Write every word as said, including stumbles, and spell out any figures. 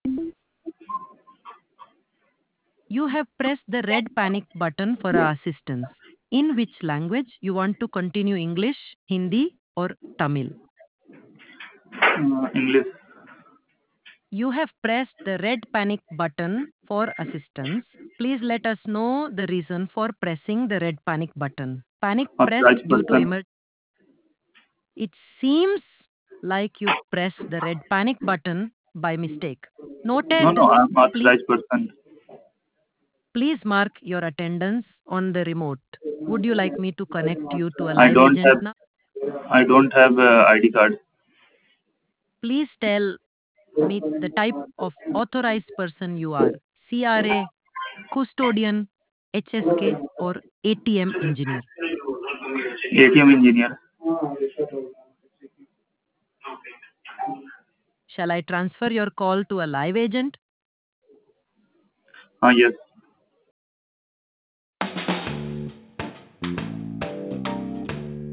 You have pressed the red panic button for assistance. In which language you want to continue, English, Hindi or Tamil? Uh, English. You have pressed the red panic button for assistance. Please let us know the reason for pressing the red panic button. Panic pressed Authorized due to person. emergency. It seems like you pressed the red panic button by mistake. No, Noted. no, I'm Please authorized person. please mark your attendance on the remote. Would you like me to connect you to a I live don't agent have now? I don't have uh, I D card. Please tell me the type of authorized person you are. C R A, custodian, H S K or A T M engineer. A T M engineer. Shall I transfer your call to a live agent? Ah, yes.